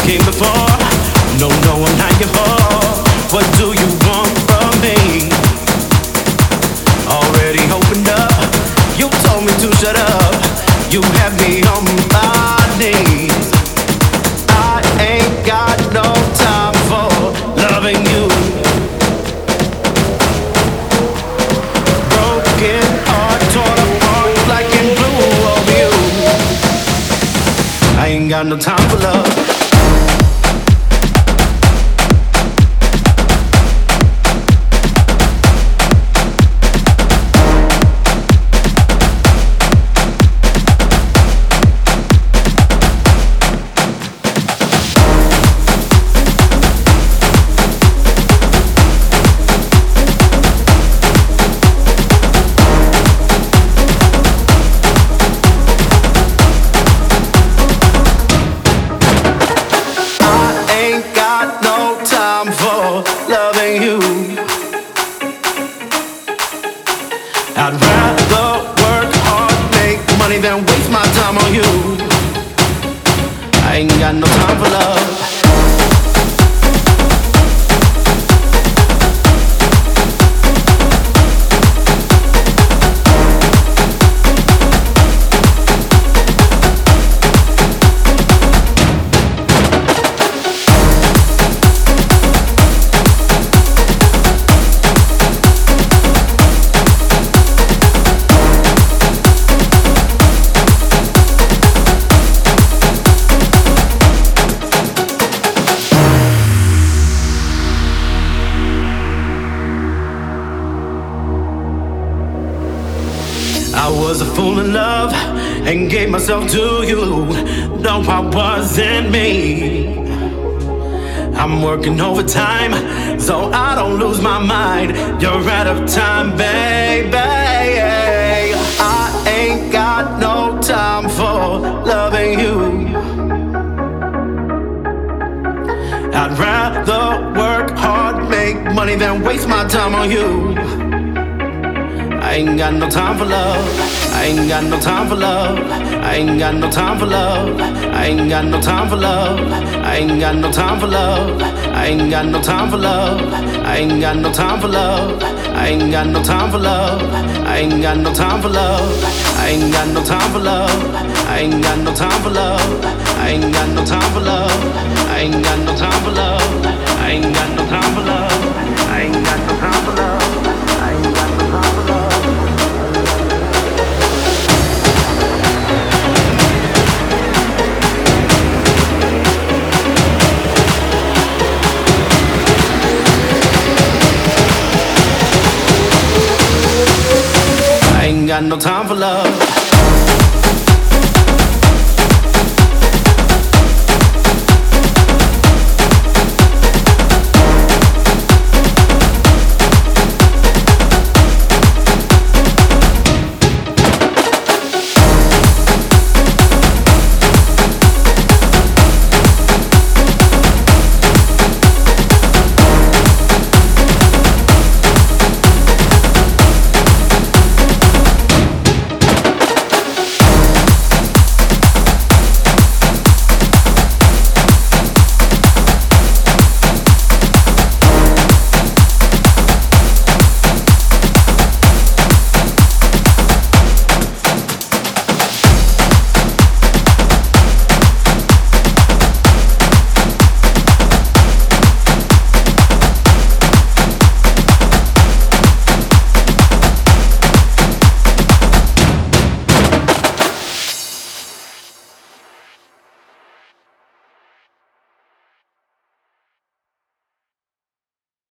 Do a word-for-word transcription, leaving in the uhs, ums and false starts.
came before. No, no, I'm not your for. What do you want from me? Already opened up. You told me to shut up. You had me on my knees. I ain't got no time for loving you. Broken heart, torn apart, black and blue over you. I ain't got no time for love. Loving you, I'd rather work hard, make money than waste my time on you. I ain't got no time for love. I was a fool in love and gave myself to you. No, I wasn't me. I'm working overtime so I don't lose my mind. You're out of time, baby. I ain't got no time for loving you. I'd rather work hard, make money than waste my time on you. I ain't got no time for love. I ain't got no time for love. I ain't got no time for love. I ain't got no time for love. I ain't got no time for love. I ain't got no time for love. I ain't got no time for love. I ain't got no time for love. I ain't got no time for love. I ain't got no time for love. I ain't got no time for love. I ain't got no time for love. I ain't got no time for love. I ain't got no time for love. I ain't got no time for love. I ain't got no time for love. Got no time for love.